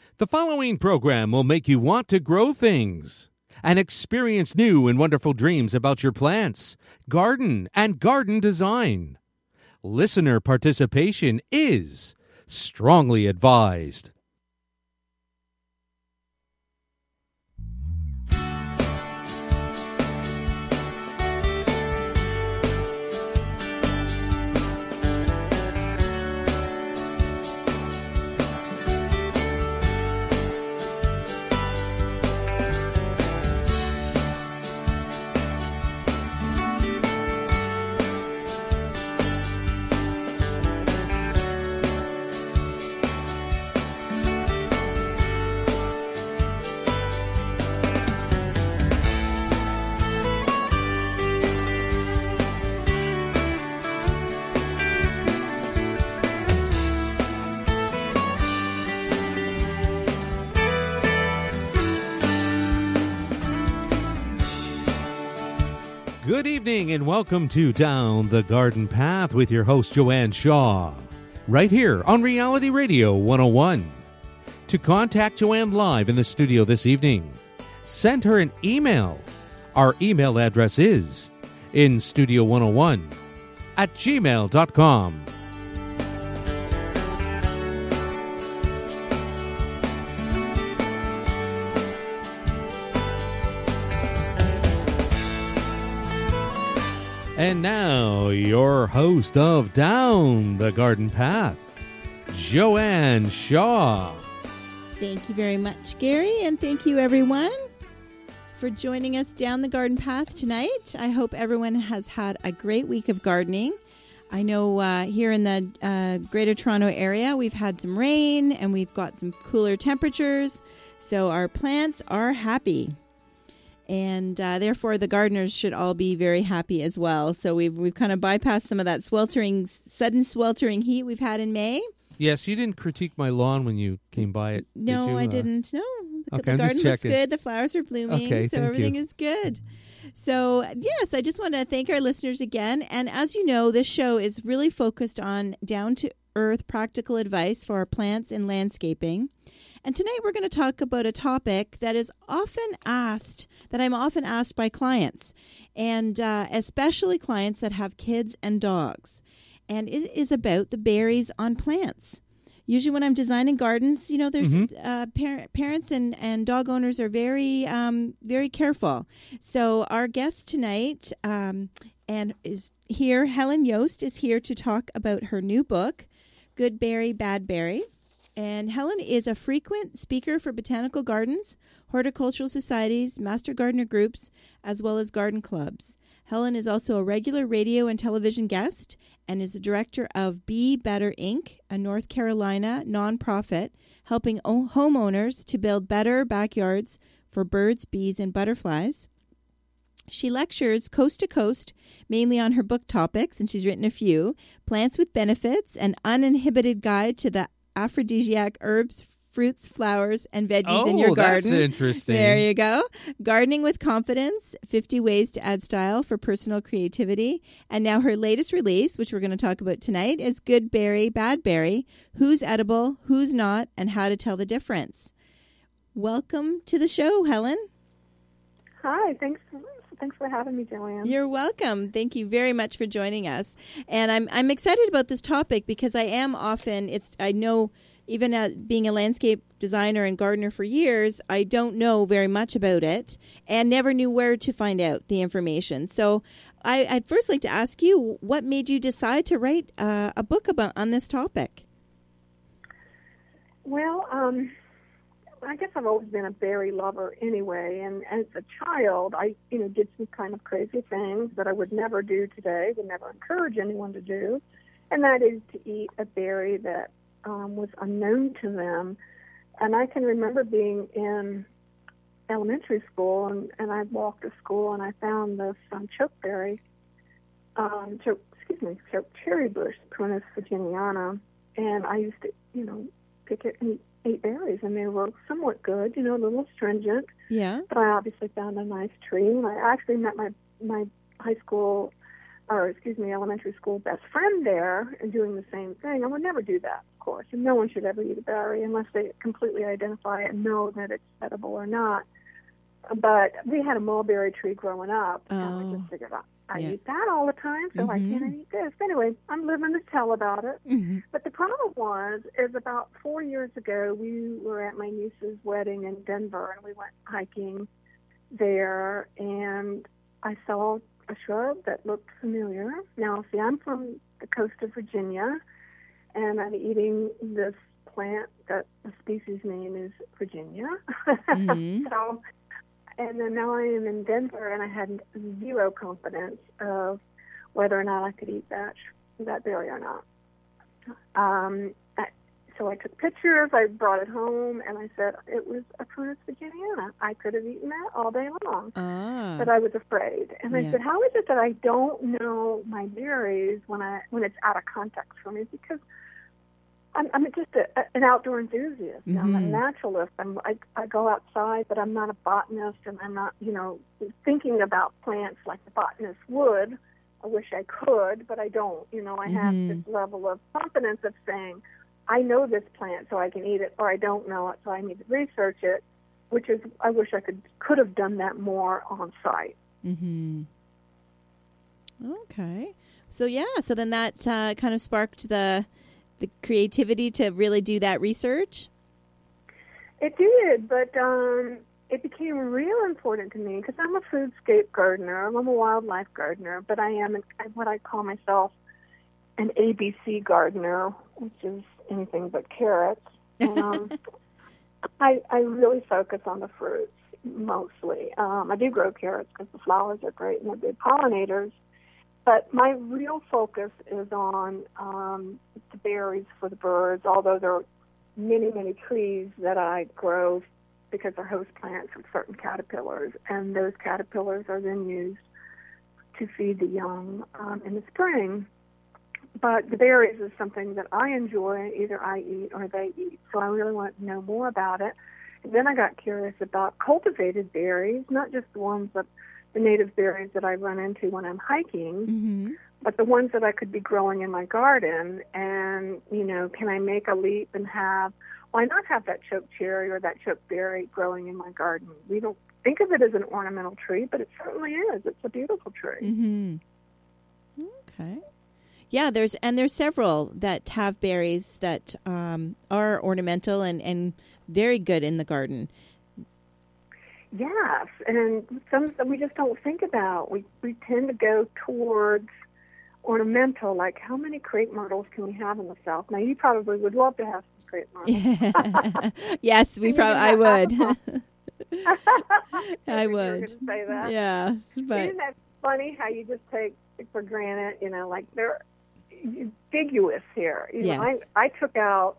The following program will make you want to grow things and experience new and wonderful dreams about your plants, garden, and garden design. Listener participation is strongly advised. Good evening and welcome to Down the Garden Path with your host Joanne Shaw, right here on Reality Radio 101. To contact Joanne live in the studio this evening, send her an email. Our email address is instudio101@gmail.com. And now, your host of Down the Garden Path, Joanne Shaw. Thank you very much, Gary, and thank you, everyone, for joining us down the garden path tonight. I hope everyone has had a great week of gardening. I know here in the Greater Toronto area, we've had some rain, and we've got some cooler temperatures, so our plants are happy. And therefore, the gardeners should all be very happy as well. So we've kind of bypassed some of that sudden sweltering heat we've had in May. Yes, you didn't critique my lawn when you came by it, No, did you? I didn't. No, okay, the garden looks good. The flowers are blooming, okay, so everything is good. So, yes, I just want to thank our listeners again. And as you know, this show is really focused on down-to-earth practical advice for our plants and landscaping. And tonight we're going to talk about a topic that I'm often asked by clients, and especially clients that have kids and dogs. And it is about the berries on plants. Usually when I'm designing gardens, you know, there's parents and dog owners are very, very careful. So our guest tonight and is here, Helen Yost, is here to talk about her new book, Good Berry, Bad Berry. And Helen is a frequent speaker for botanical gardens, horticultural societies, master gardener groups, as well as garden clubs. Helen is also a regular radio and television guest and is the director of Bee Better Inc., a North Carolina nonprofit helping homeowners to build better backyards for birds, bees, and butterflies. She lectures coast to coast, mainly on her book topics, and she's written a few, Plants with Benefits, an uninhibited guide to the aphrodisiac herbs, fruits, flowers, and veggies in your garden. Oh, that's interesting. There you go. Gardening with Confidence, 50 Ways to Add Style for Personal Creativity. And now her latest release, which we're going to talk about tonight, is Good Berry, Bad Berry, Who's Edible, Who's Not, and How to Tell the Difference. Welcome to the show, Helen. Hi, thanks for having me, Joanne. You're welcome. Thank you very much for joining us. And I'm excited about this topic because I know even being a landscape designer and gardener for years, I don't know very much about it and never knew where to find out the information. So I'd first like to ask you, what made you decide to write a book on this topic? Well, I guess I've always been a berry lover anyway, and as a child, I did some kind of crazy things that I would never do today, would never encourage anyone to do, and that is to eat a berry that was unknown to them. And I can remember being in elementary school, and I walked to school, and I found this chokeberry, choke cherry bush, Prunus virginiana, and I used to, pick it and eat berries, and they were somewhat good, a little astringent. Yeah. But I obviously found a nice tree, and I actually met my elementary school best friend there and doing the same thing. I would never do that course, and no one should ever eat a berry unless they completely identify it and know that it's edible or not. But we had a mulberry tree growing up, and I just figured I eat that all the time, so why can't I eat this? Anyway, I'm living to tell about it. But the problem is about 4 years ago, we were at my niece's wedding in Denver, and we went hiking there, and I saw a shrub that looked familiar. Now, see, I'm from the coast of Virginia, and I'm eating this plant that the species name is Virginia. So, and then now I am in Denver, and I had zero confidence of whether or not I could eat that berry or not. So I took pictures, I brought it home, and I said it was a Prunus virginiana. I could have eaten that all day long, but I was afraid. And I said, how is it that I don't know my berries when it's out of context for me? Because I'm just an outdoor enthusiast. I'm a naturalist. I go outside, but I'm not a botanist, and I'm not, thinking about plants like the botanist would. I wish I could, but I don't. I have this level of confidence of saying, I know this plant, so I can eat it, or I don't know it, so I need to research it, which is, I wish I could have done that more on site. Okay. So then that kind of sparked the creativity to really do that research? It did, but it became real important to me because I'm a foodscape gardener. I'm a wildlife gardener, but I am what I call myself an ABC gardener, which is anything but carrots. And, I really focus on the fruits mostly. I do grow carrots because the flowers are great and they're good pollinators. But my real focus is on the berries for the birds, although there are many, many trees that I grow because they're host plants of certain caterpillars, and those caterpillars are then used to feed the young in the spring. But the berries is something that I enjoy, either I eat or they eat, so I really want to know more about it. And then I got curious about cultivated berries, not just the ones that the native berries that I run into when I'm hiking, but the ones that I could be growing in my garden. And, can I make a leap and why not have that choke cherry or that choke berry growing in my garden? We don't think of it as an ornamental tree, but it certainly is. It's a beautiful tree. Okay. Yeah, there's several that have berries that are ornamental and very good in the garden. Yes, and some that we just don't think about. We tend to go towards ornamental, like how many crepe myrtles can we have in the South? Now, you probably would love to have some crepe myrtles. Yes, I would. I would. You were going to say that. Yes, but isn't that funny how you just take for granted, like they're ambiguous here. Yes. I took out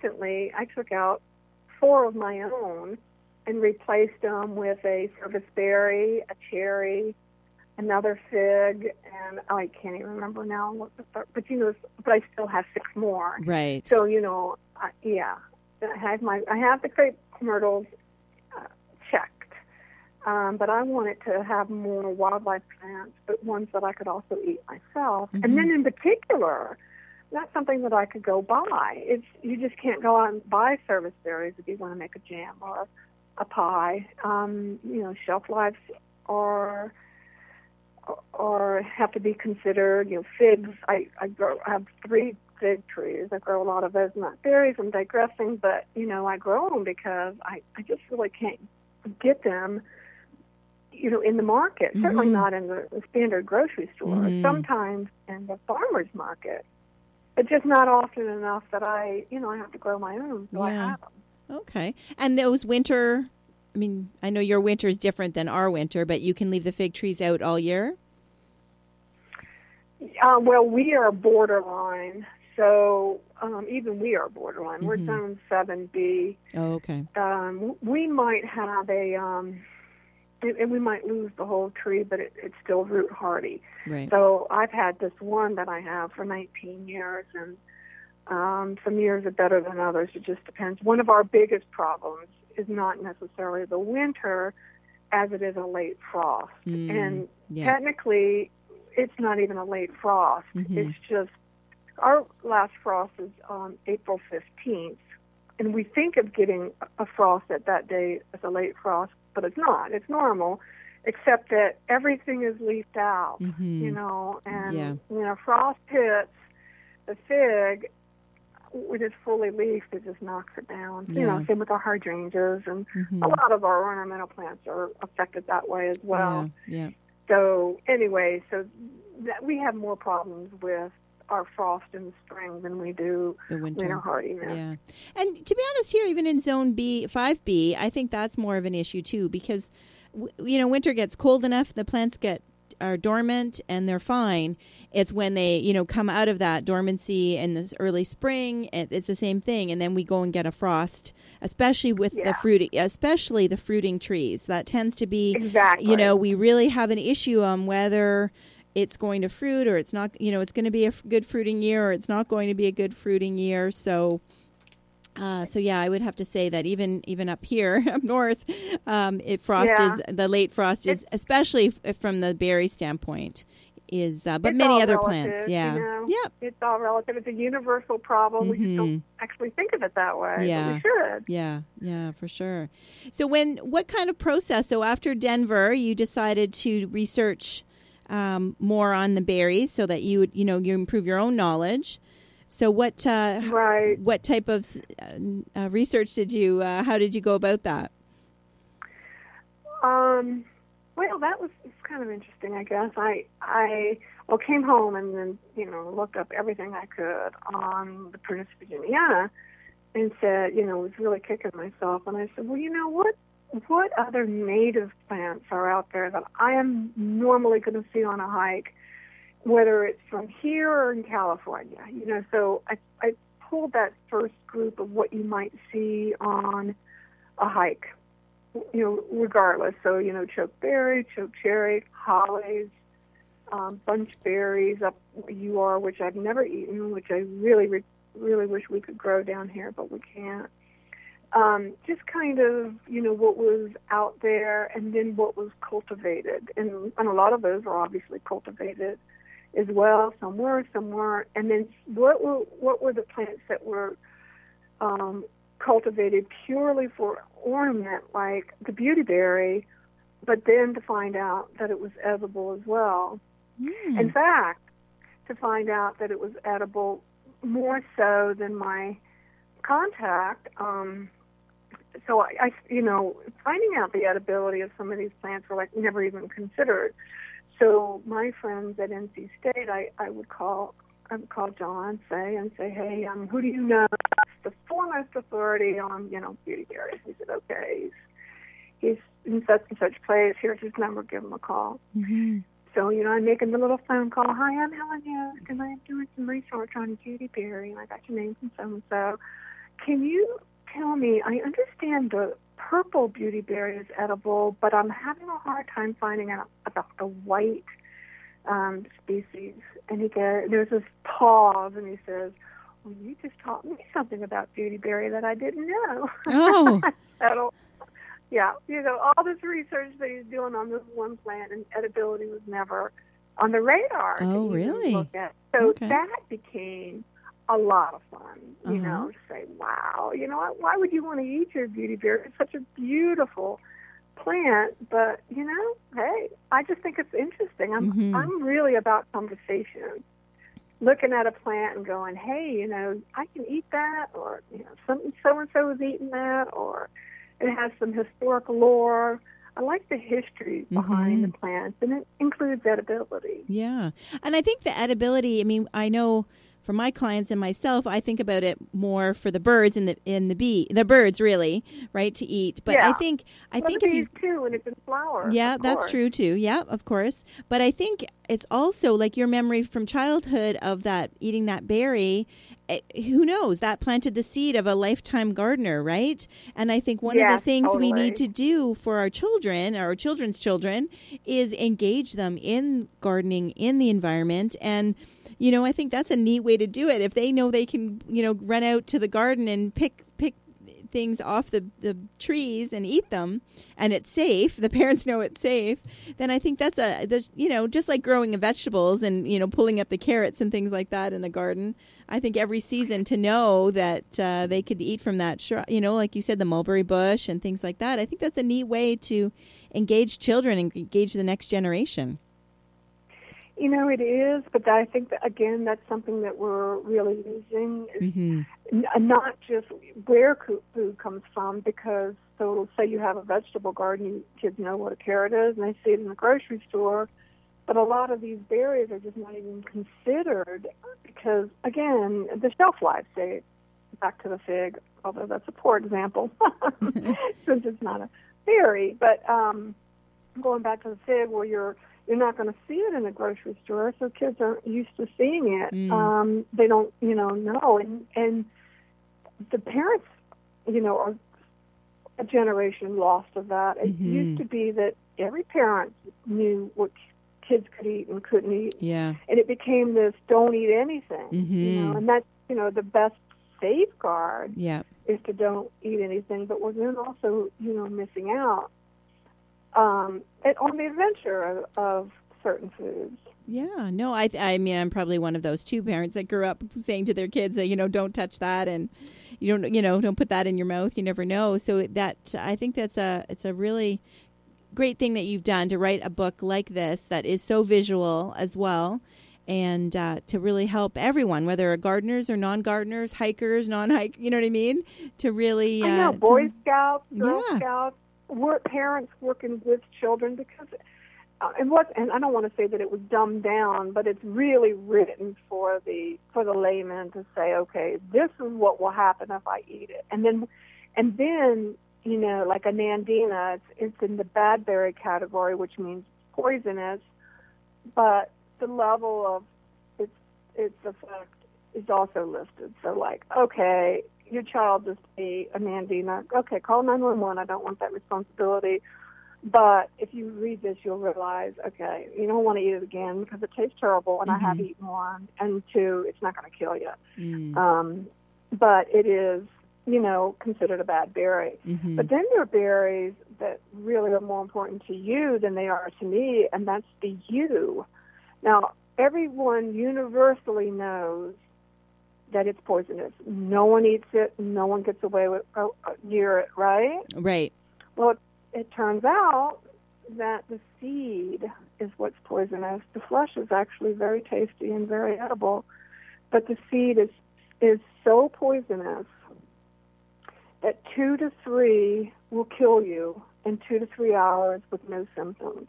4 of my own and replaced them with a service berry, a cherry, another fig, and I can't even remember now what the third, but I still have 6 more. Right. So I have the crepe myrtles checked, but I wanted to have more wildlife plants, but ones that I could also eat myself. And then in particular, not something that I could go buy. You just can't go out and buy service berries if you want to make a jam or a pie. Shelf lives are have to be considered. Figs. I have 3 fig trees. I grow a lot of those, not berries. I'm digressing, but I grow them because I just really can't get them. In the market. Certainly not in the standard grocery store. Sometimes in the farmer's market, but just not often enough that I have to grow my own. So I have them. Okay. And those winter, I know your winter is different than our winter, but you can leave the fig trees out all year? Well, we are borderline. So even we are borderline. We're zone 7B. Oh, okay. We might have and we might lose the whole tree, but it's still root hardy. Right. So I've had this one that I have for 19 years, and some years are better than others. It just depends. One of our biggest problems is not necessarily the winter as it is a late frost. And technically, it's not even a late frost. It's just Our last frost is on April 15th, and we think of getting a frost at that day as a late frost, but it's not. It's normal, except that everything is leafed out, you know, and when a frost hits the fig, when it's fully leafed, it just knocks it down. You know, same with our hydrangeas, and a lot of our ornamental plants are affected that way as well. So anyway, so that we have more problems with our frost in the spring than we do the winter hardiness. Yeah. And to be honest, here, even in zone B, 5B, I think that's more of an issue too, because, you know, winter gets cold enough, the plants are dormant and they're fine. It's when they, you know, come out of that dormancy in this early spring, it's the same thing. And then we go and get a frost, especially with the fruiting trees. That tends to be, you know, we really have an issue on whether it's going to fruit or it's not, you know, it's going to be a good fruiting year or it's not going to be a good fruiting year. So yeah, I would have to say that even up here, up north, the late frost is, especially from the berry standpoint, is, but many other plants, you know? It's all relative. It's a universal problem. We just don't actually think of it that way, but we should. Yeah, for sure. So what kind of process, so after Denver, you decided to research more on the berries so that you improve your own knowledge. So what type of research did you? How did you go about that? Well, that was kind of interesting, I guess. I came home and then looked up everything I could on the Prunus virginiana and said, was really kicking myself. And I said, well, you know what? What other native plants are out there that I am normally going to see on a hike, whether it's from here or in California? So I pulled that first group of what you might see on a hike, regardless. So, chokeberry, chokecherry, hollies, bunchberries up where you are, which I've never eaten, which I really, really wish we could grow down here, but we can't. Just kind of, what was out there and then what was cultivated. And a lot of those are obviously cultivated as well. Some were, some weren't. And then what were the plants that were cultivated purely for ornament, like the beautyberry, but then to find out that it was edible as well. In fact, to find out that it was edible more so than my contact. So I finding out the edibility of some of these plants were like never even considered. So my friends at NC State, I would call John and say, hey, who do you know? The foremost authority on, beautyberries. He said, okay, he's in such and such place. Here's his number. Give him a call. So, I'm making the little phone call. Hi, I'm Helen Yost, and I'm doing some research on beautyberry, and I got your name from so-and-so. Can you tell me, I understand the purple beautyberry is edible, but I'm having a hard time finding out about the white species. And there's this pause, and he says, well, you just taught me something about beautyberry that I didn't know. Oh. Yeah, all this research that he's doing on this one plant, and edibility was never on the radar. Oh, really? Look at. So that became a lot of fun, to say, wow, why would you want to eat your beautyberry? It's such a beautiful plant, but, hey, I just think it's interesting. I'm really about conversation. Looking at a plant and going, hey, I can eat that, or, so-and-so is eating that, or it has some historical lore. I like the history behind the plants, and it includes edibility. Yeah. And I think the edibility, I know for my clients and myself, I think about it more for the birds and the birds really, right, to eat. But I think if you too, when it's in flower. Yeah, that's true too. Yeah, of course. But I think it's also like your memory from childhood of that eating that berry. Who knows? That planted the seed of a lifetime gardener, right? And I think one of the things we need to do for our children, our children's children, is engage them in gardening, in the environment. And I think that's a neat way to do it. If they know they can, run out to the garden and pick things off the trees and eat them, and it's safe, the parents know it's safe, then I think that's just like growing vegetables and, pulling up the carrots and things like that in a garden. I think every season to know that they could eat from that, like you said, the mulberry bush and things like that. I think that's a neat way to engage children and engage the next generation. It is, but I think that, again, that's something that we're really losing, is not just where food comes from, because, so say you have a vegetable garden, kids know what a carrot is, and they see it in the grocery store, but a lot of these berries are just not even considered because, again, the shelf life, say, back to the fig, although that's a poor example, since it's not a berry, but going back to the fig, where you're not going to see it in the grocery store, so kids aren't used to seeing it. They don't, know. And the parents, are a generation lost of that. It used to be that every parent knew what kids could eat and couldn't eat. Yeah. And it became this don't eat anything, and that's, the best safeguard is to don't eat anything, but we're then also, missing out on the adventure of certain foods. Yeah, no, I mean, I'm probably one of those two parents that grew up saying to their kids that, don't touch that, and don't put that in your mouth. You never know. So that, I think it's a really great thing that you've done to write a book like this that is so visual as well, and to really help everyone, whether gardeners or non-gardeners, hikers, non-hike, you know what I mean? To really, I know, Boy Scouts, Girl Scouts, parents working with children, because and I don't want to say that it was dumbed down, but it's really written for the layman to say, okay, this is what will happen if I eat it, and then like a nandina, it's in the bad berry category, which means poisonous, but the level of its effect is also listed. So, like, okay, your child just ate a nandina. Okay, call 911. I don't want that responsibility. But if you read this, you'll realize, okay, you don't want to eat it again because it tastes terrible, and I have eaten one. And two, it's not going to kill you. But it is, considered a bad berry. But then there are berries that really are more important to you than they are to me, and that's the yew. Now, everyone universally knows that it's poisonous. No one eats it. No one gets away with near it, right? Right. Well, it turns out that the seed is what's poisonous. The flesh is actually very tasty and very edible, but the seed is so poisonous that 2 to 3 will kill you in 2 to 3 hours with no symptoms.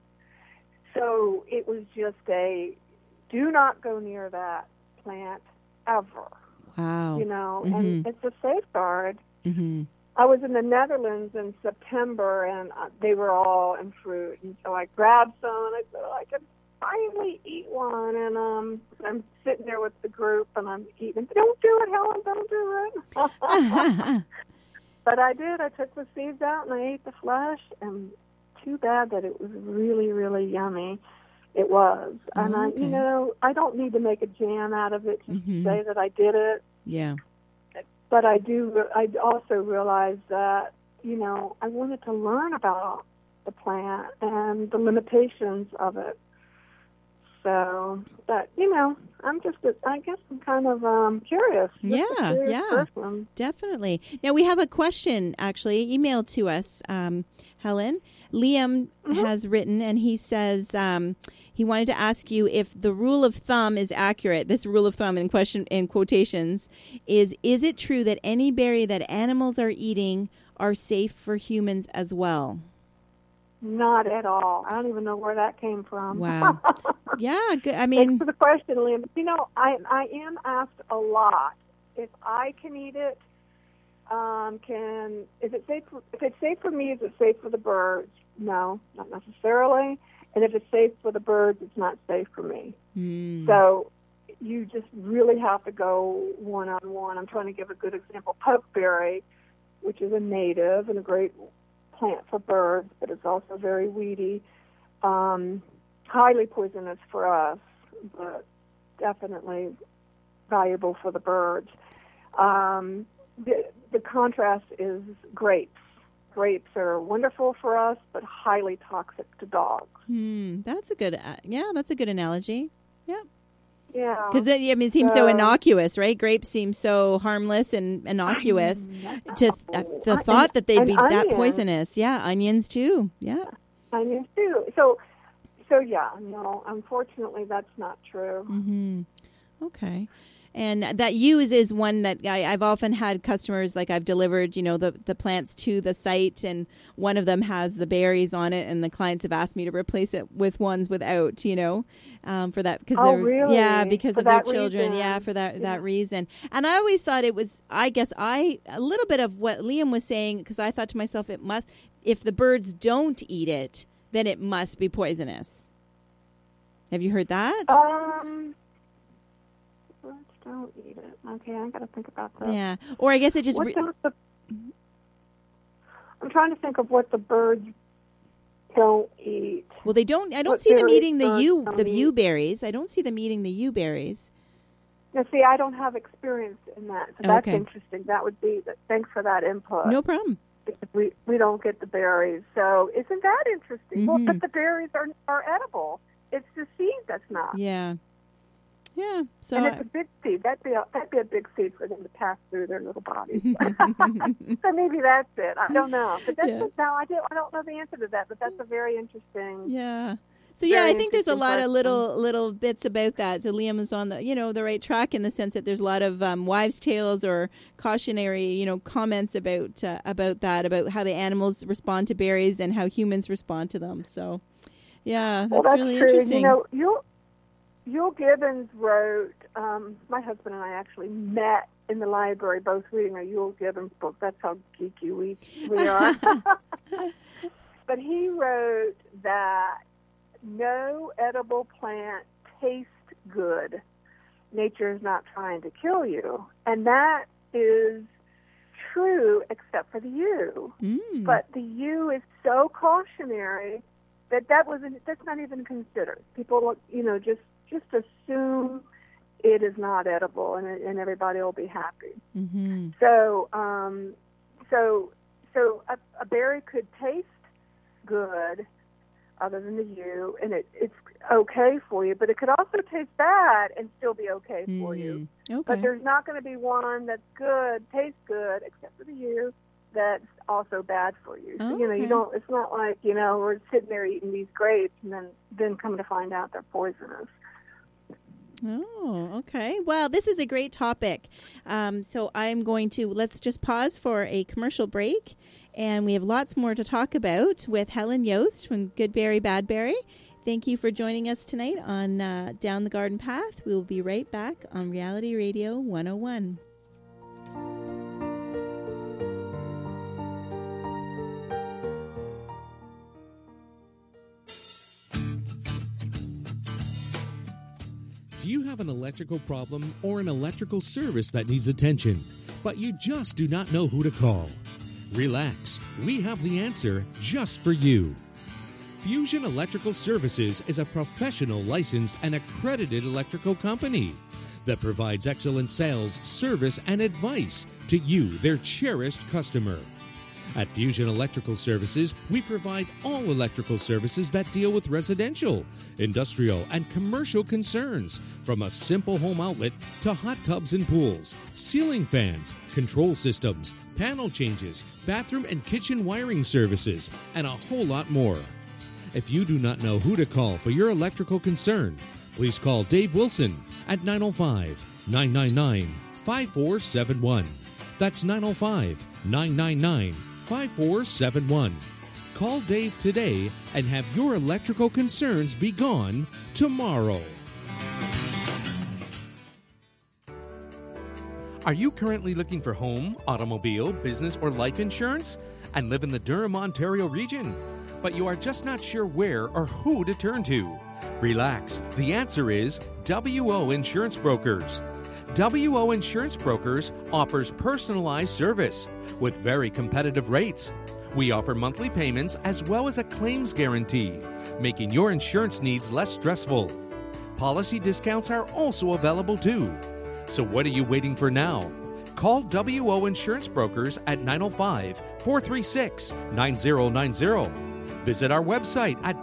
So it was just do not go near that plant ever. Wow. And it's a safeguard. I was in the Netherlands in September, and they were all in fruit, and so I grabbed some, and I said, I can finally eat one, and I'm sitting there with the group, and I'm eating. Don't do it, Helen, don't do it. But I did. I took the seeds out, and I ate the flesh, and too bad that it was really, really yummy. It was. And I don't need to make a jam out of it to say that I did it. Yeah. But I also realized that, I wanted to learn about the plant and the limitations of it. So, but, I guess I'm kind of curious. Person. Definitely. Now, we have a question, actually, emailed to us, Helen. Liam has written, and he says he wanted to ask you if the rule of thumb is accurate. This rule of thumb in quotations is it true that any berry that animals are eating are safe for humans as well? Not at all. I don't even know where that came from. Wow. Yeah, good. I mean, thanks for the question, Liam. I am asked a lot if I can eat it. If it's safe for me, is it safe for the birds? No, not necessarily. And if it's safe for the birds, it's not safe for me. So you just really have to go one-on-one. I'm trying to give a good example. Pokeberry, which is a native and a great plant for birds, but it's also very weedy, highly poisonous for us, but definitely valuable for the birds. The contrast is grapes. Grapes are wonderful for us, but highly toxic to dogs. That's a good, that's a good analogy. Yeah. Yeah. Because it seems so innocuous, right? Grapes seem so harmless and innocuous. To the thought that they'd be that poisonous. Yeah, onions too. Yeah. Onions too. So yeah, no, unfortunately that's not true. Mm-hmm. Okay. And that use is one that I've often had customers, like I've delivered, the plants to the site, and one of them has the berries on it, and the clients have asked me to replace it with ones without, for that. Really? Yeah, because for of their reason. children. Yeah, for that reason. And I always thought it was, a little bit of what Liam was saying, because I thought to myself, if the birds don't eat it, then it must be poisonous. Have you heard that? Don't eat it. Okay, I got to think about that. Yeah, or I guess it just. I'm trying to think of what the birds don't eat. Well, they don't. I don't see them eating the yew berries. I don't see them eating the yew berries. Now, see, I don't have experience in that. So that's interesting. That would be. Thanks for that input. No problem. Because we don't get the berries, so isn't that interesting? Well, but the berries are edible. It's the seed that's not. Yeah. Yeah, so and it's a big seed. That'd be a big seed for them to pass through their little bodies. So maybe that's it. I don't know, but that's I don't know the answer to that. But that's a very interesting. Yeah. So I think there's a lot of little bits about that. So Liam is on the right track in the sense that there's a lot of wives' tales or cautionary comments about that, about how the animals respond to berries and how humans respond to them. So that's really true. interesting. Yul Gibbons wrote, my husband and I actually met in the library, both reading a Yul Gibbons book. That's how geeky we are. But he wrote that no edible plant tastes good. Nature is not trying to kill you. And that is true except for the yew. But the yew is so cautionary that's not even considered. People, just assume it is not edible, and everybody will be happy. Mm-hmm. So a berry could taste good, other than the yew, and it's okay for you. But it could also taste bad and still be okay for you. Okay. But there's not going to be one that's good, tastes good, except for the yew, that's also bad for you. So, you don't. It's not like we're sitting there eating these grapes and then come to find out they're poisonous. Oh, okay. Well, this is a great topic. So I'm going to, let's just pause for a commercial break. And we have lots more to talk about with Helen Yost from Good Berry, Bad Berry. Thank you for joining us tonight on Down the Garden Path. We will be right back on Reality Radio 101. Do you have an electrical problem or an electrical service that needs attention, but you just do not know who to call? Relax, we have the answer just for you. Fusion Electrical Services is a professional, licensed, and accredited electrical company that provides excellent sales, service, and advice to you, their cherished customer. At Fusion Electrical Services, we provide all electrical services that deal with residential, industrial, and commercial concerns, from a simple home outlet to hot tubs and pools, ceiling fans, control systems, panel changes, bathroom and kitchen wiring services, and a whole lot more. If you do not know who to call for your electrical concern, please call Dave Wilson at 905-999-5471. That's 905-999-5471. Call Dave today and have your electrical concerns be gone tomorrow. Are you currently looking for home, automobile, business, or life insurance and live in the Durham, Ontario region, but you are just not sure where or who to turn to? Relax. The answer is WO Insurance Brokers. WO Insurance Brokers offers personalized service with very competitive rates. We offer monthly payments as well as a claims guarantee, making your insurance needs less stressful. Policy discounts are also available too. So what are you waiting for now? Call WO Insurance Brokers at 905-436-9090. Visit our website at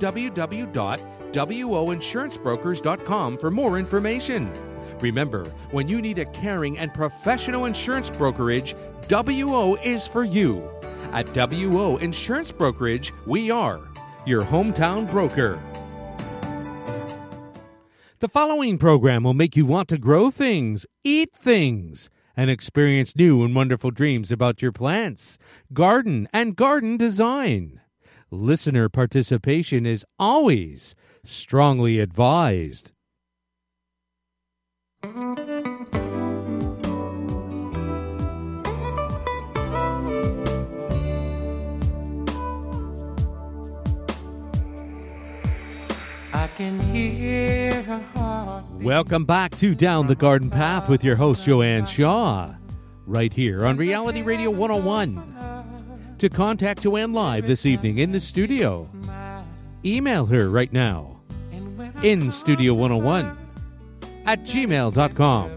www.woinsurancebrokers.com for more information. Remember, when you need a caring and professional insurance brokerage, WO is for you. At WO Insurance Brokerage, we are your hometown broker. The following program will make you want to grow things, eat things, and experience new and wonderful dreams about your plants, garden, and garden design. Listener participation is always strongly advised. I can hear her heart. Welcome back to Down the Garden Path with your host, Joanne Shaw, right here on Reality Radio 101. To contact Joanne live this evening in the studio, email her right now, in Studio 101 at gmail.com.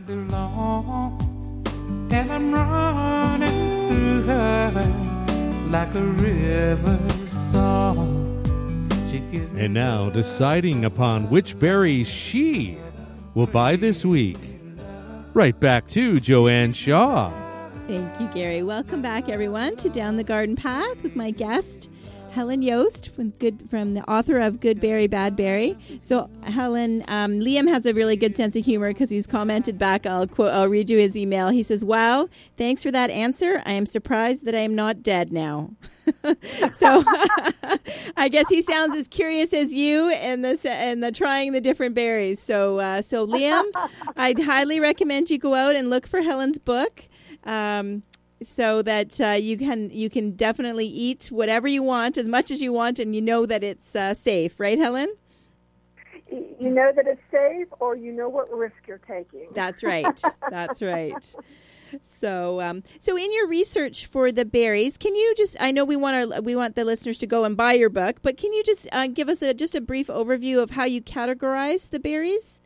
And I'm running through her like a river song. And now, deciding upon which berries she will buy this week. Right back to Joanne Shaw. Thank you, Gary. Welcome back, everyone, to Down the Garden Path with my guest, Helen Yost, from the author of Good Berry, Bad Berry. So, Helen, Liam has a really good sense of humor because he's commented back. I'll read you his email. He says, "Wow, thanks for that answer. I am surprised that I am not dead now." So I guess he sounds as curious as you in the trying the different berries. So Liam, I'd highly recommend you go out and look for Helen's book, so that you can definitely eat whatever you want, as much as you want, and you know that it's safe, right, Helen? You know that it's safe, or you know what risk you're taking. That's right. That's right. So in your research for the berries, can you just, I know we want the listeners to go and buy your book, but can you just give us just a brief overview of how you categorize the berries?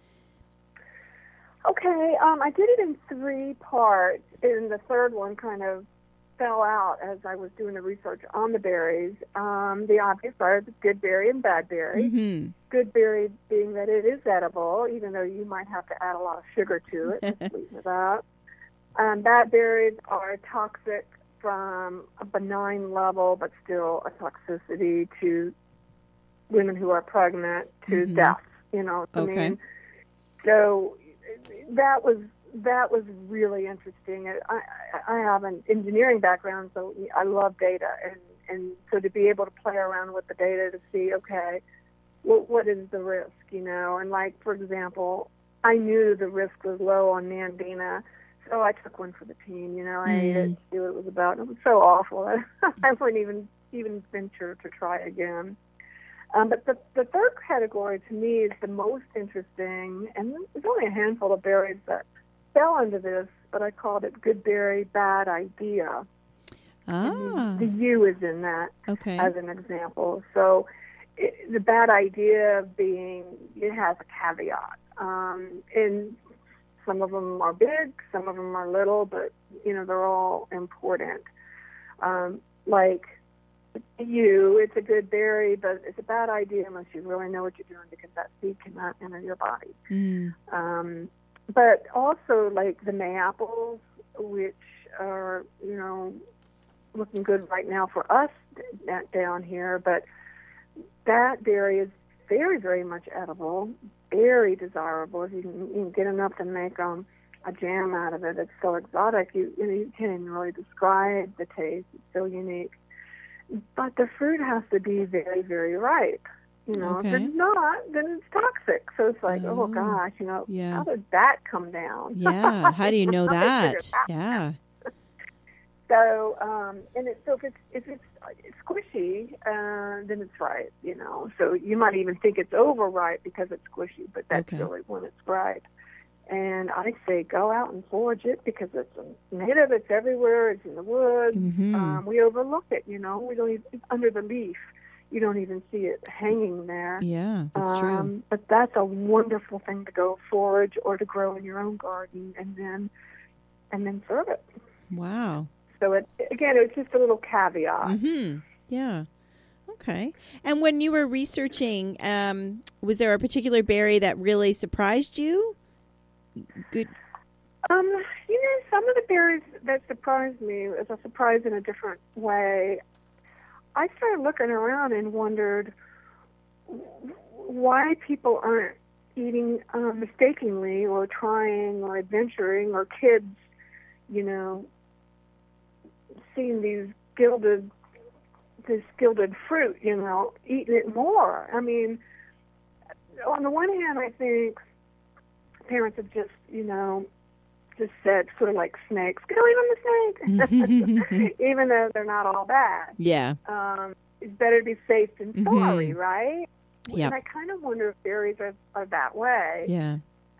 Okay, I did it in 3 parts, and the third one kind of fell out as I was doing the research on the berries. The obvious are the good berry and bad berry. Mm-hmm. Good berry being that it is edible, even though you might have to add a lot of sugar to it to sweeten it up. Bad berries are toxic from a benign level, but still a toxicity to women who are pregnant to death. You know, okay. I mean, so that was really interesting. I have an engineering background, so I love data, and so to be able to play around with the data to see, okay, what is the risk, you know? And like, for example, I knew the risk was low on Nandina, so I took one for the team. You know, I ate it to see what it was about. And it was so awful. I wouldn't even venture to try again. But the third category to me is the most interesting, and there's only a handful of berries that fell into this, but I called it Good Berry, Bad Idea. Ah. The U is in that as an example. So the bad idea being it has a caveat. And some of them are big, some of them are little, but, you know, they're all important. Like you, it's a good berry, but it's a bad idea unless you really know what you're doing, because that seed cannot enter your body. But also like the May-apples, which are, you know, looking good right now for us down here, but that berry is very, very much edible, very desirable. If you can get enough to make a jam out of it, it's so exotic. You can't even really describe the taste. It's so unique. But the fruit has to be very, very ripe. You know, if it's not, then it's toxic. So it's like, oh gosh, you know, how did that come down? Yeah, how do you know that? Yeah. So, if it's squishy, then it's ripe. You know, so you might even think it's overripe because it's squishy, but that's really when it's ripe. And I say go out and forage it because it's native. It's everywhere. It's in the woods. We overlook it. You know, we don't even, it's under the leaf. You don't even see it hanging there. Yeah, that's true. But that's a wonderful thing to go forage or to grow in your own garden, and then and then serve it. Wow. So it's just a little caveat. Mm-hmm. Yeah. Okay. And when you were researching, was there a particular berry that really surprised you? Good. Some of the berries that surprised me was a surprise in a different way. I started looking around and wondered why people aren't eating mistakenly or trying or adventuring, or kids, seeing this gilded fruit, eating it more. I mean, on the one hand, I think parents have just said, sort of like snakes, go eat on the snake, even though they're not all bad. Yeah. It's better to be safe than sorry, right? Yeah. And I kind of wonder if berries are that way. Yeah.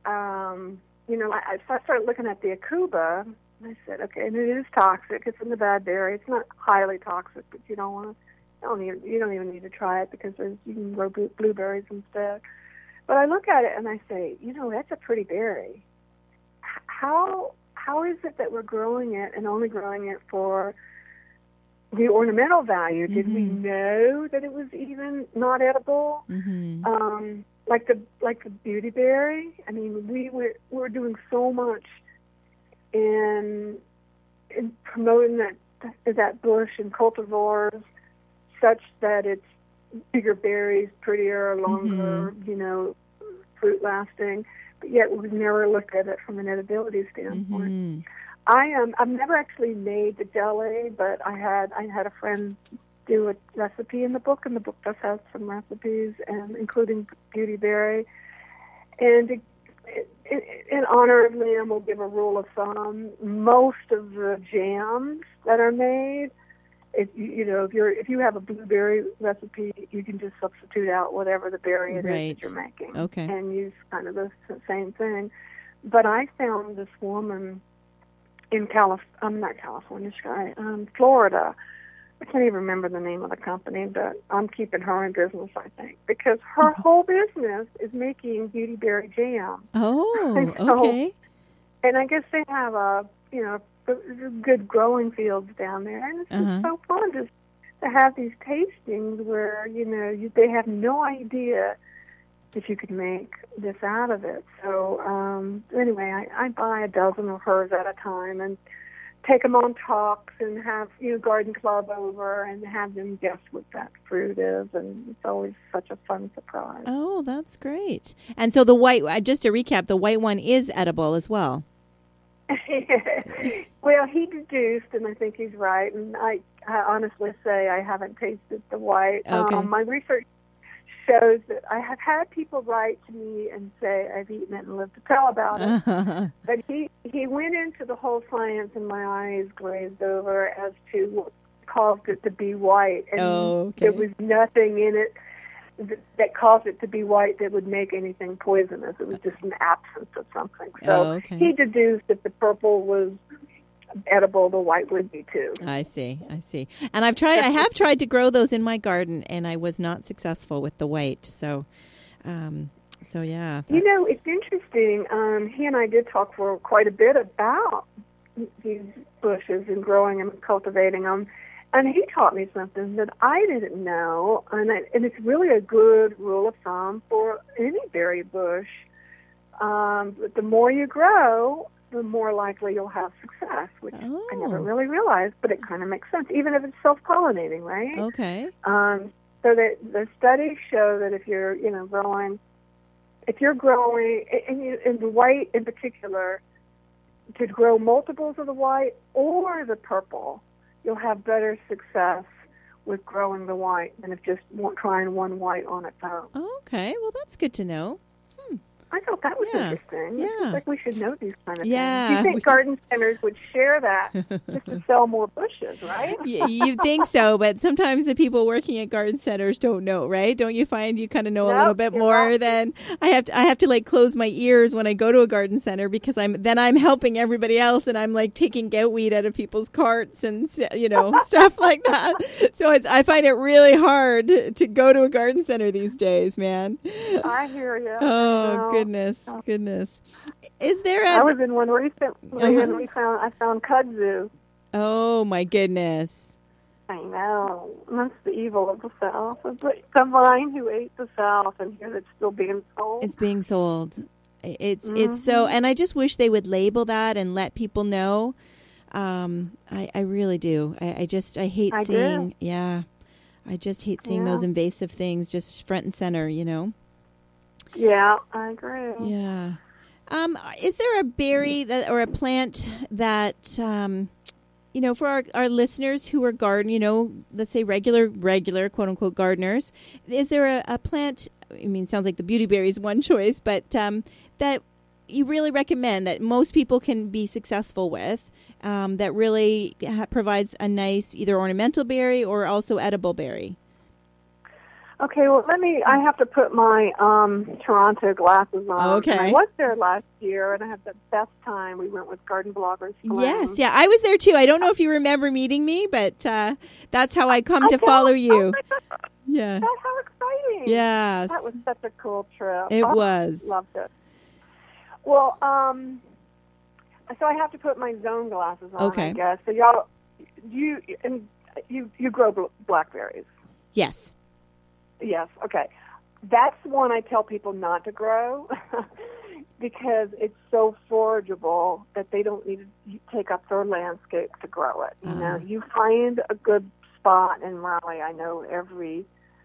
I started looking at the Akuba, and I said, okay, and it is toxic. It's in the bad berry. It's not highly toxic, but you don't even need to try it because you can grow blueberries instead. But I look at it and I say, that's a pretty berry. How is it that we're growing it and only growing it for the ornamental value? Did we know that it was even not edible? Like the beautyberry. I mean, we're doing so much in promoting that bush and cultivars such that it's bigger berries, prettier, longer, fruit lasting. But yet we've never looked at it from an edibility standpoint. I've never actually made the jelly, but I had a friend do a recipe in the book, and the book does have some recipes, and including beautyberry. And in honor of Liam, we'll give a rule of thumb: most of the jams that are made, if you have a blueberry recipe, you can just substitute out whatever the berry it is that you're making, and use kind of the same thing. But I found this woman in Florida. I can't even remember the name of the company, but I'm keeping her in business, I think, because her whole business is making beautyberry jam. Oh, okay. And I guess they have good growing fields down there, and it's just so fun to have these tastings where they have no idea if you could make this out of it. So anyway, I buy a dozen of hers at a time and take them on talks and have garden club over and have them guess what that fruit is, and it's always such a fun surprise. Oh, that's great. And so the white, just to recap, the white one is edible as well. Well, he deduced, and I think he's right, and I honestly say I haven't tasted the white. Okay. My research shows that I have had people write to me and say I've eaten it and lived to tell about it. But he went into the whole science, and my eyes glazed over as to what caused it to be white. And there was nothing in it that caused it to be white that would make anything poisonous. It was just an absence of something. So he deduced that the purple was edible, the white would be too. I see. And I have tried to grow those in my garden, and I was not successful with the white. So yeah. It's interesting. He and I did talk for quite a bit about these bushes and growing them and cultivating them. And he taught me something that I didn't know, and it's really a good rule of thumb for any berry bush. But the more you grow, the more likely you'll have success, which I never really realized, but it kind of makes sense, even if it's self-pollinating, right? Okay. So the studies show that if you're growing, and the white in particular, to grow multiples of the white or the purple, you'll have better success with growing the white than if just trying one white on its own. Okay, well, that's good to know. I thought that was interesting. Yeah. It's like we should know these kind of Yeah. things. You think garden centers would share that just to sell more bushes, right? You think so, but sometimes the people working at garden centers don't know, right? Don't you find you kind of know a little bit more than I have to like close my ears when I go to a garden center, because I'm helping everybody else, and I'm like taking goutweed out of people's carts and stuff like that. So I find it really hard to go to a garden center these days, man. I hear you. Oh, goodness. Is there I was in one recently, and I found kudzu. Oh my goodness! I know. That's the evil of the South. It's like the vine who ate the South, and here it's still being sold. It's being sold. It's so, and I just wish they would label that and let people know. I really do. I hate seeing. Yeah, I just hate seeing those invasive things just front and center. Yeah, I agree. Yeah. Is there a berry or a plant that for our listeners who are let's say regular quote unquote gardeners, is there a plant? I mean, sounds like the beautyberry is one choice, but that you really recommend that most people can be successful with, that really provides a nice either ornamental berry or also edible berry? Okay, well, I have to put my Toronto glasses on. Okay. And I was there last year, and I had the best time. We went with Garden Bloggers Flame. Yes, yeah, I was there too. I don't know if you remember meeting me, but that's how I come to follow you. Oh my God. Yeah. That's how exciting. Yes. That was such a cool trip. It was. Loved it. Well, so I have to put my zone glasses on, okay. I guess. So y'all, you grow blackberries. Yes. Yes, okay. That's one I tell people not to grow because it's so forageable that they don't need to take up their landscape to grow it. You find a good spot in Raleigh. I know every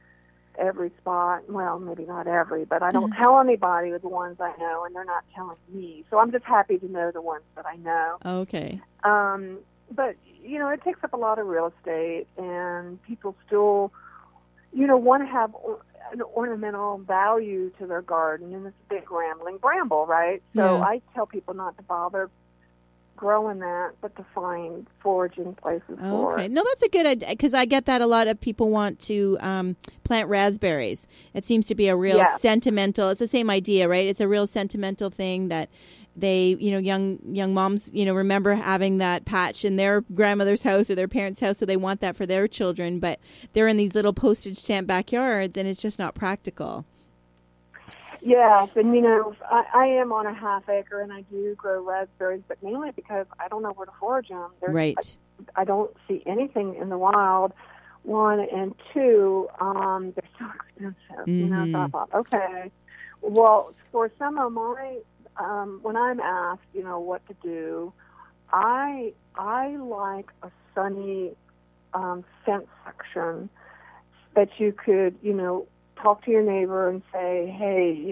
spot. Well, maybe not every, but I don't tell anybody the ones I know, and they're not telling me. So I'm just happy to know the ones that I know. Okay. But it takes up a lot of real estate, and people still want to have an ornamental value to their garden, and it's a big rambling bramble, right? So I tell people not to bother growing that, but to find foraging places for it. Okay. No, that's a good idea, because I get that a lot of people want to plant raspberries. It seems to be a real sentimental, it's the same idea, right? It's a real sentimental thing that they, young moms, remember having that patch in their grandmother's house or their parents' house, so they want that for their children, but they're in these little postage stamp backyards, and it's just not practical. Yes, and I am on a half acre, and I do grow raspberries, but mainly because I don't know where to forage them. Right. I don't see anything in the wild. One, and two, they're so expensive. Mm-hmm. So I thought, okay, well, for some of my when I'm asked, what to do, I like a sunny fence section that you could, talk to your neighbor and say, hey,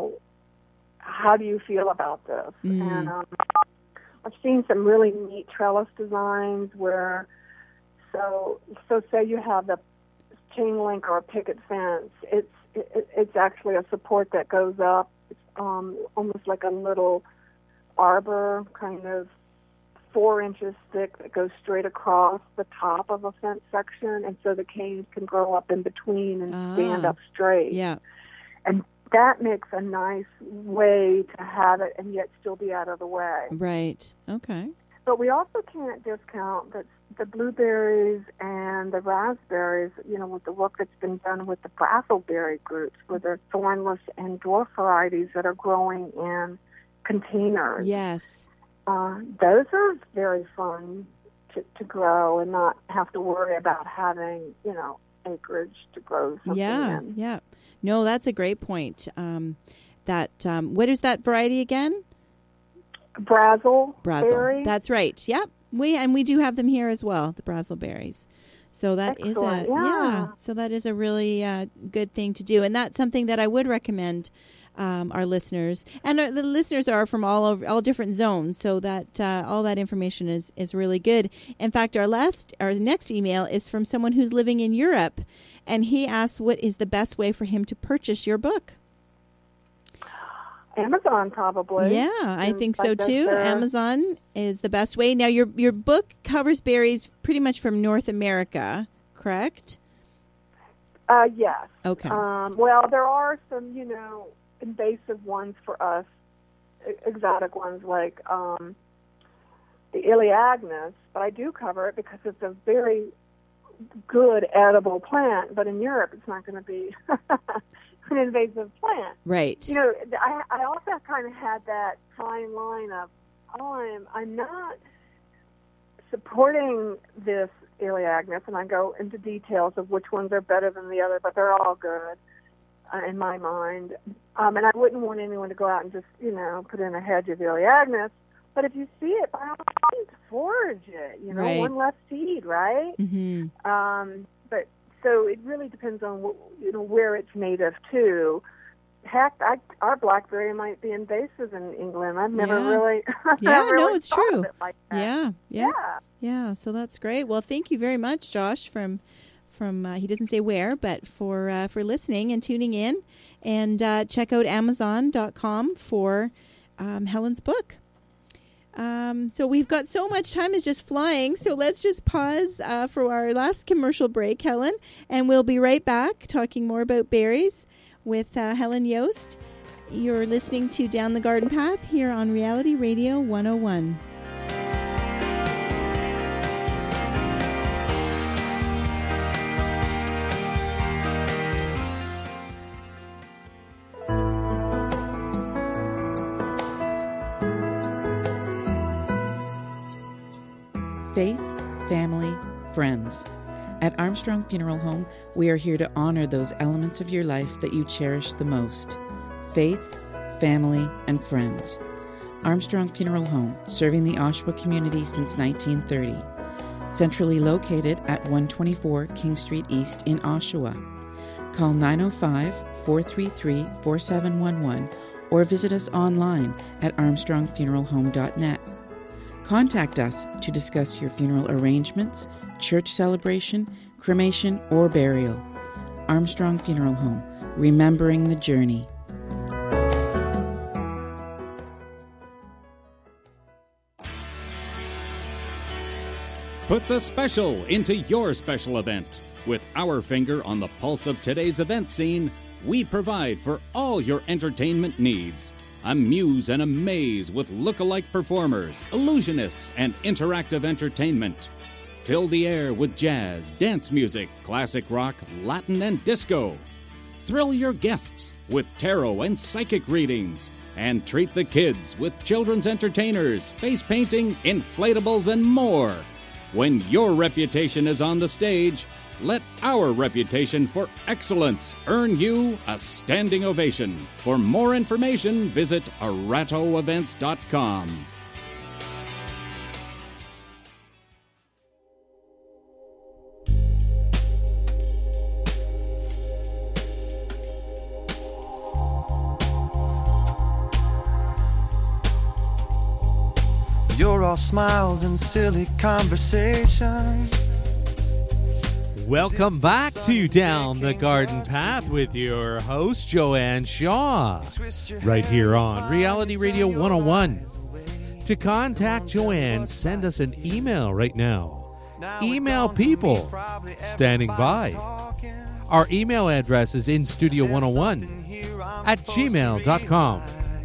how do you feel about this? And I've seen some really neat trellis designs where, so say you have the chain link or a picket fence, it's actually a support that goes up. Almost like a little arbor, kind of 4 inches thick, that goes straight across the top of a fence section, and so the canes can grow up in between and stand up straight. Yeah. And that makes a nice way to have it and yet still be out of the way. Right. Okay. But we also can't discount that the blueberries and the raspberries, with the work that's been done with the bristleberry groups, where they're thornless and dwarf varieties that are growing in containers. Yes. Those are very fun to grow and not have to worry about having, acreage to grow something in. Yeah. No, that's a great point. What is that variety again? Bristleberry. That's right. Yep. We do have them here as well, the bristleberries. So that Excellent. So that is a really good thing to do, and that's something that I would recommend our listeners. And the listeners are from all different zones, so that all that information is really good. In fact, our next email is from someone who's living in Europe, and he asks, what is the best way for him to purchase your book? Amazon, probably. Yeah, I think so too. Amazon is the best way. Now, your book covers berries pretty much from North America, correct? Yes. Okay. Well, there are some, invasive ones for us, exotic ones like the Elaeagnus, but I do cover it because it's a very good edible plant. But in Europe, it's not going to be an invasive plant. Right. You know, I also kind of had that fine line of, I'm not supporting this Elaeagnus, and I go into details of which ones are better than the other, but they're all good in my mind. And I wouldn't want anyone to go out and just, put in a hedge of Elaeagnus. But if you see it, by all means, forage it. Right. One less seed, right? Mm-hmm. But so it really depends on where it's native to. Heck, our blackberry might be invasive in England. I've never really, it's thought true. of it like that. Yeah. So that's great. Well, thank you very much, Josh, from he doesn't say where, but for listening and tuning in, and check out Amazon.com for Helen's book. So we've got so much time is just flying. So let's just pause for our last commercial break, Helen, and we'll be right back talking more about berries with Helen Yost. You're listening to Down the Garden Path here on Reality Radio 101. Faith, family, friends. At Armstrong Funeral Home, we are here to honor those elements of your life that you cherish the most. Faith, family, and friends. Armstrong Funeral Home, serving the Oshawa community since 1930. Centrally located at 124 King Street East in Oshawa. Call 905-433-4711 or visit us online at armstrongfuneralhome.net. Contact us to discuss your funeral arrangements, church celebration, cremation, or burial. Armstrong Funeral Home, remembering the journey. Put the special into your special event. With our finger on the pulse of today's event scene, we provide for all your entertainment needs. Amuse and amaze with look-alike performers, illusionists, and interactive entertainment. Fill the air with jazz, dance music, classic rock, Latin, and disco. Thrill your guests with tarot and psychic readings. And treat the kids with children's entertainers, face painting, inflatables, and more. When your reputation is on the stage, let our reputation for excellence earn you a standing ovation. For more information, visit aratoevents.com. You're all smiles and silly conversation. Welcome back to Down the Garden Path with your host, Joanne Shaw, right here on Reality Radio 101. To contact Joanne, send us an email right now. Email people standing by. Our email address is instudio101@gmail.com.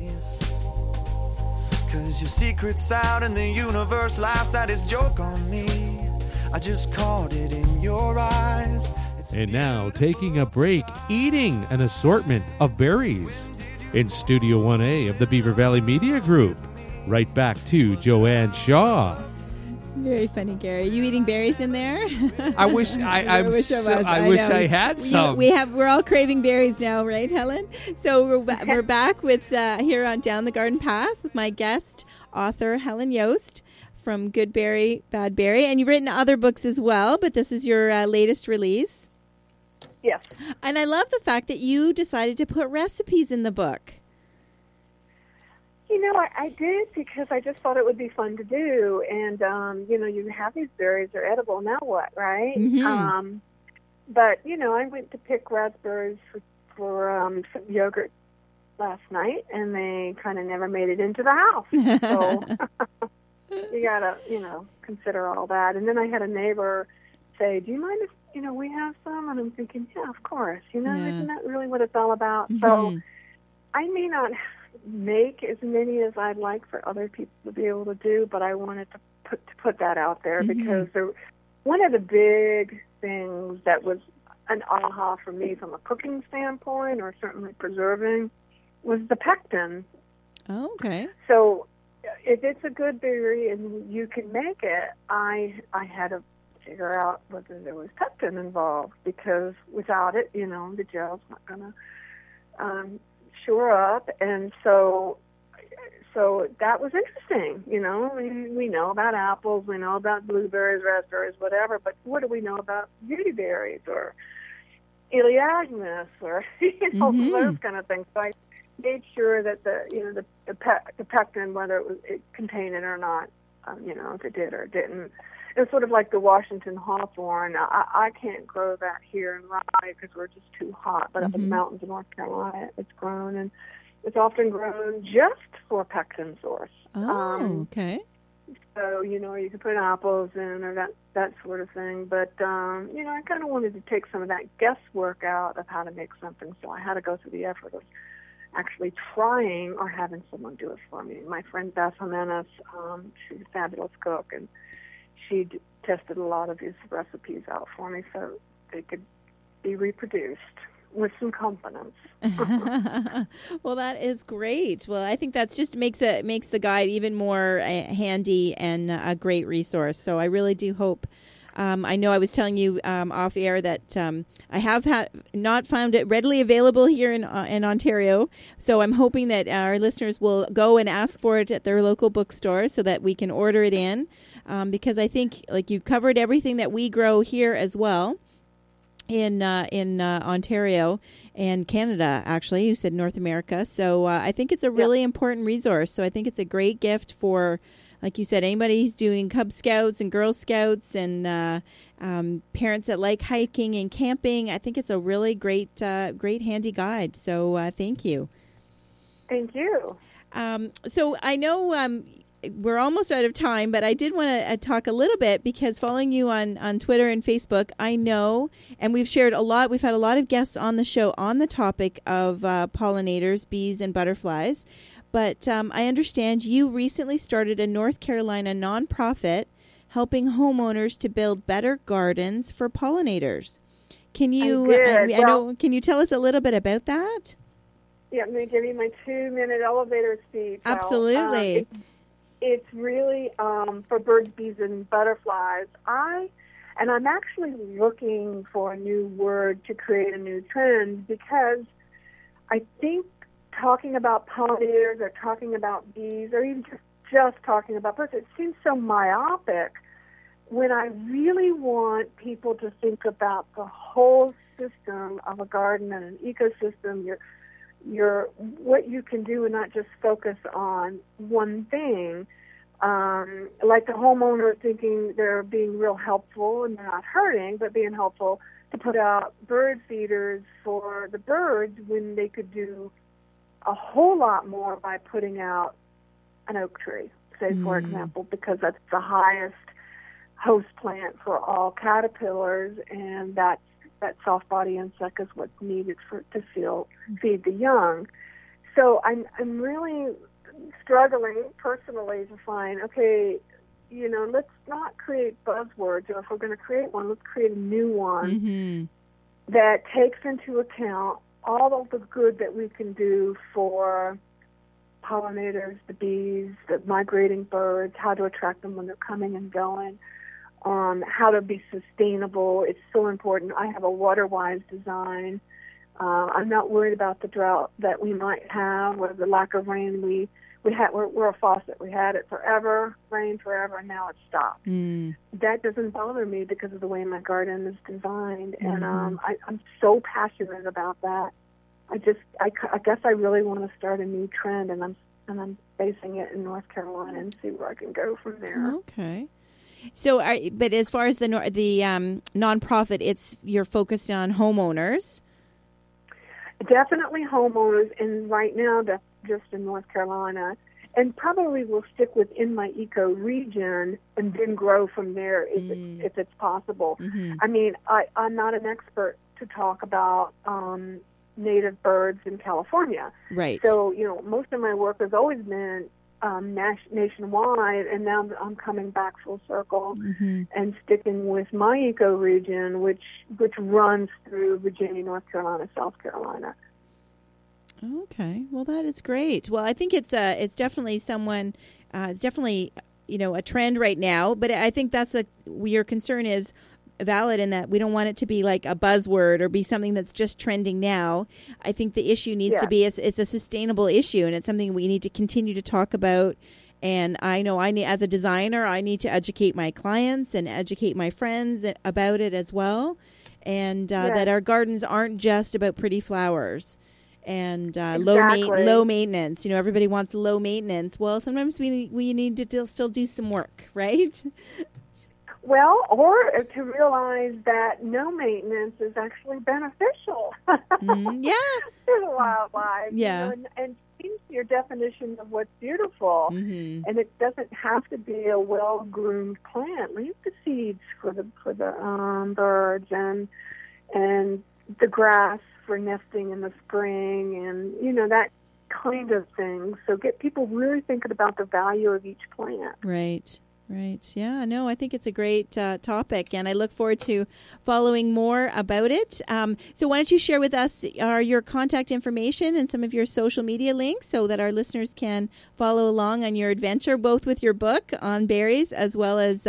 'Cause your secret's out and the universe laughs at his joke on me. I just caught it in your eyes. And now, taking a break, eating an assortment of berries in Studio 1A of the Beaver Valley Media Group. Right back to Joanne Shaw. Very funny, Gary. You eating berries in there? I wish I had some. We're all craving berries now, right, Helen? So we're back with here on Down the Garden Path with my guest, author Helen Yost from Good Berry, Bad Berry, and you've written other books as well, but this is your latest release. Yes. And I love the fact that you decided to put recipes in the book. I did because I just thought it would be fun to do. And, you have these berries, they're edible, now what, right? Mm-hmm. But, I went to pick raspberries for some yogurt last night, and they kind of never made it into the house. So you got to, consider all that. And then I had a neighbor say, do you mind if, we have some? And I'm thinking, yeah, of course. Isn't that really what it's all about? Mm-hmm. So I may not make as many as I'd like for other people to be able to do, but I wanted to put that out there because one of the big things that was an aha for me from a cooking standpoint, or certainly preserving, was the pectin. Oh, okay. So if it's a good berry and you can make it, I had to figure out whether there was pectin involved, because without it, the gel's not going to shore up. And so that was interesting. We know about apples, we know about blueberries, raspberries, whatever, but what do we know about beautyberries or Elaeagnus or those kind of things? So I made sure that the pectin, whether it contained it or not, if it did or didn't. It's sort of like the Washington hawthorn. I can't grow that here in Raleigh because we're just too hot, but up in the mountains of North Carolina, it's grown, and it's often grown just for pectin source. Oh, okay. So, you can put apples in or that sort of thing. But, I kind of wanted to take some of that guesswork out of how to make something, so I had to go through the effort of actually trying or having someone do it for me. My friend Beth Jimenez, she's a fabulous cook, and she tested a lot of these recipes out for me so they could be reproduced with some confidence. Well, that is great. Well, I think that's just makes the guide even more handy and a great resource. So I really do hope. I know I was telling you off air that I have not found it readily available here in Ontario. So I'm hoping that our listeners will go and ask for it at their local bookstore so that we can order it in. Because I think you covered everything that we grow here as well in Ontario and Canada. Actually, you said North America. So I think it's a really important resource. So I think it's a great gift for, like you said, anybody who's doing Cub Scouts and Girl Scouts and parents that like hiking and camping. I think it's a really great handy guide. So thank you. Thank you. So I know we're almost out of time, but I did want to talk a little bit because following you on Twitter and Facebook, I know, and we've had a lot of guests on the show on the topic of pollinators, bees and butterflies. But I understand you recently started a North Carolina nonprofit helping homeowners to build better gardens for pollinators. Can you? Can you tell us a little bit about that? Yeah, I'm going to give you my 2-minute elevator speech. Absolutely. It's really for birds, bees, and butterflies. I'm actually looking for a new word to create a new trend, because I think talking about pollinators or talking about bees or even just talking about birds, it seems so myopic, when I really want people to think about the whole system of a garden and an ecosystem, your what you can do, and not just focus on one thing. Like the homeowner thinking they're being real helpful and they're not hurting, but being helpful to put out bird feeders for the birds when they could do a whole lot more by putting out an oak tree, say, for example, because that's the highest host plant for all caterpillars, and that soft body insect is what's needed to feed the young. So I'm really struggling personally to find, okay, let's not create buzzwords, or if we're going to create one, let's create a new one that takes into account all of the good that we can do for pollinators, the bees, the migrating birds, how to attract them when they're coming and going, how to be sustainable. It's so important. I have a water-wise design. I'm not worried about the drought that we might have or the lack of rain. We're a faucet. We had it forever, rain forever, and now it's stopped. That doesn't bother me because of the way my garden is designed, and I'm so passionate about that. I guess I really want to start a new trend, and I'm basing it in North Carolina and see where I can go from there. Okay. So, but as far as the nonprofit, you're focused on homeowners. Definitely homeowners, and right now that's just in North Carolina, and probably will stick within my eco region and then grow from there if it's possible. I mean, I'm not an expert to talk about native birds in California. Right. So, most of my work has always been nationwide, and now I'm coming back full circle and sticking with my ecoregion, which runs through Virginia, North Carolina, South Carolina. Okay, well, that is great. Well, I think it's definitely someone. It's definitely a trend right now, but I think that's your concern is valid in that we don't want it to be like a buzzword or be something that's just trending now. I think the issue needs to be it's a sustainable issue, and it's something we need to continue to talk about. And I know as a designer, I need to educate my clients and educate my friends about it as well, and that our gardens aren't just about pretty flowers. And low maintenance. Everybody wants low maintenance. Well, sometimes we need to still do some work, right? Well, or to realize that no maintenance is actually beneficial. Yeah. To the wildlife. Yeah. And change your definition of what's beautiful. And it doesn't have to be a well-groomed plant. Leave the seeds for the birds and the grass for nesting in the spring, and that kind of thing. So get people really thinking about the value of each plant. Right. Yeah, no, I think it's a great topic, and I look forward to following more about it. So why don't you share with us your contact information and some of your social media links so that our listeners can follow along on your adventure, both with your book on berries as well as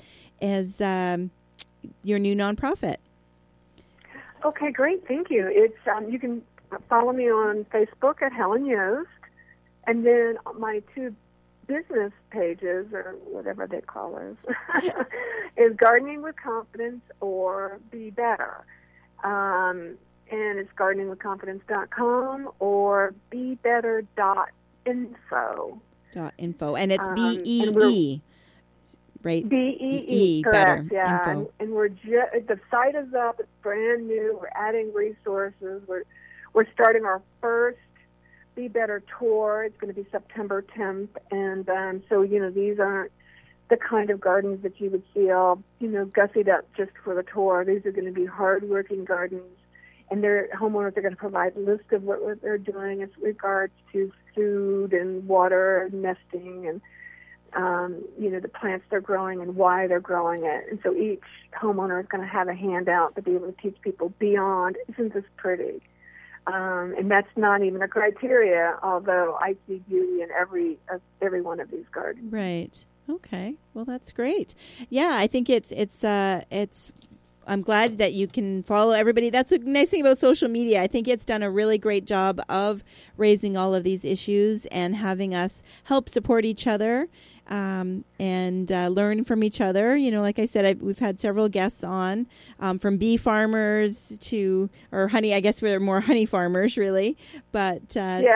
your new nonprofit. Okay, great. Thank you. It's you can follow me on Facebook at Helen Yost, and then my two business pages, or whatever they call those, is Gardening with Confidence or Be Better. And it's gardeningwithconfidence.com or bebetter.info. .info, and it's BEE. Right. BEE, correct, yeah. And we're the site is up. It's brand new. We're adding resources. We're starting our first Be Better tour. It's going to be September 10th, and so these aren't the kind of gardens that you would see all gussied up just for the tour. These are going to be hardworking gardens, and their homeowners are going to provide a list of what they're doing as regards to food and water and nesting and the plants they're growing and why they're growing it. And so each homeowner is going to have a handout to be able to teach people beyond, isn't this pretty? And that's not even a criteria, although I see beauty in every one of these gardens. Right. Okay. Well, that's great. Yeah, I think it's I'm glad that you can follow everybody. That's a nice thing about social media. I think it's done a really great job of raising all of these issues and having us help support each other. And learn from each other. Like I said, we've had several guests on, from bee farmers or honey. I guess we're more honey farmers, really. But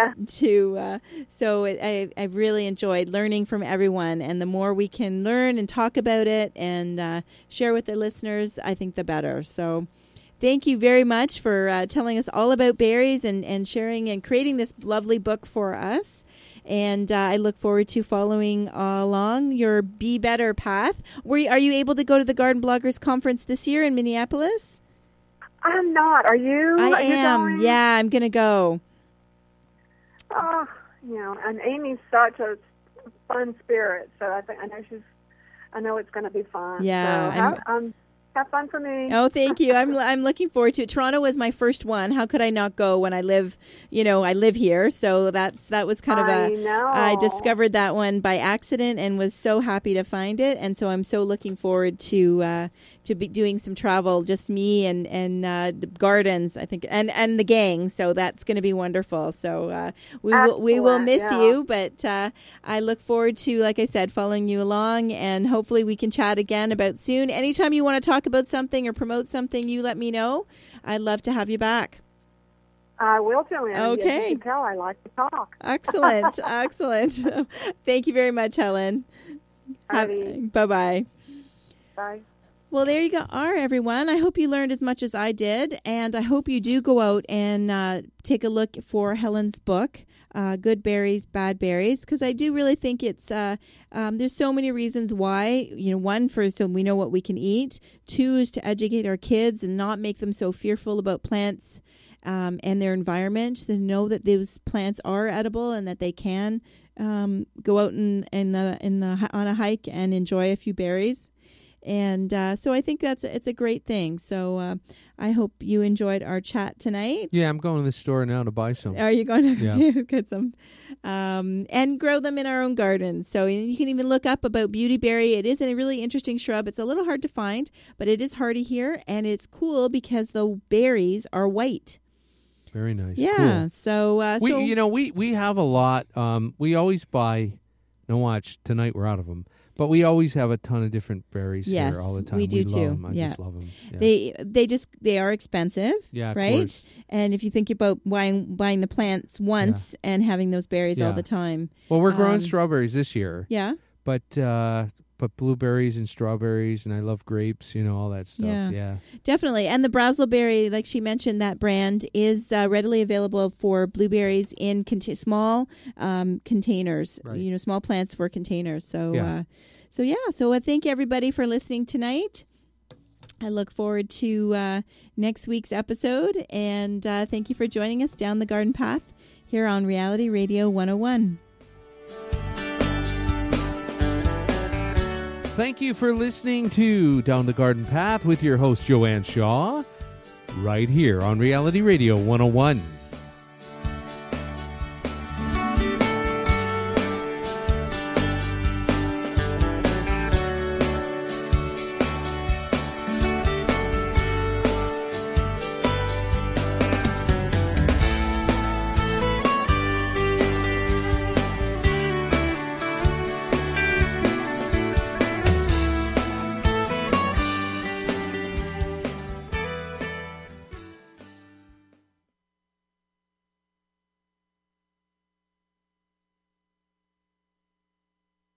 so I've really enjoyed learning from everyone. And the more we can learn and talk about it and share with the listeners, I think the better. So thank you very much for telling us all about berries and sharing and creating this lovely book for us. And I look forward to following along your Be Better path. Are you able to go to the Garden Bloggers Conference this year in Minneapolis? I'm not. Are you? I am. Going? Yeah, I'm going to go. Oh, and Amy's such a fun spirit, so I know it's going to be fun. Yeah. So have fun for me. Oh, thank you. I'm looking forward to it. Toronto was my first one. How could I not go when I live here? So that was kind of I discovered that one by accident and was so happy to find it. And so I'm so looking forward to be doing some travel, just me and the gardens, I think, and the gang. So that's going to be wonderful. So we will miss you, but I look forward to, like I said, following you along, and hopefully we can chat again about soon. Anytime you want to talk about something or promote something, you let me know. I'd love to have you back. I will, Joanne. Okay. You can tell I like to talk. Excellent. Excellent. Thank you very much, Helen. Bye-bye. Bye. Well, there you are, everyone. I hope you learned as much as I did, and I hope you do go out and take a look for Helen's book, Good Berries, Bad Berries, because I do really think it's there's so many reasons why. One, so we know what we can eat. Two is to educate our kids and not make them so fearful about plants and their environment, to know that those plants are edible and that they can go out on a hike and enjoy a few berries. And so I think it's a great thing. So I hope you enjoyed our chat tonight. Yeah, I'm going to the store now to buy some. Are you going to get some? And grow them in our own gardens. So you can even look up about beautyberry. It is a really interesting shrub. It's a little hard to find, but it is hardy here. And it's cool because the berries are white. Very nice. Yeah. Cool. So we have a lot. We always buy. Now watch tonight. We're out of them. But we always have a ton of different berries here all the time. We do too. Love them. I just love them. Yeah. They are expensive. Yeah, right. Of course. And if you think about buying the plants once and having those berries all the time. Well, we're growing strawberries this year. Yeah. But blueberries and strawberries, and I love grapes. All that stuff. Yeah. Definitely. And the Brazzleberry, like she mentioned, that brand is readily available for blueberries in small containers. Right. Small plants for containers. So. So I thank everybody for listening tonight. I look forward to next week's episode, and thank you for joining us down the garden path here on Reality Radio 101. Thank you for listening to Down the Garden Path with your host, Joanne Shaw, right here on Reality Radio 101.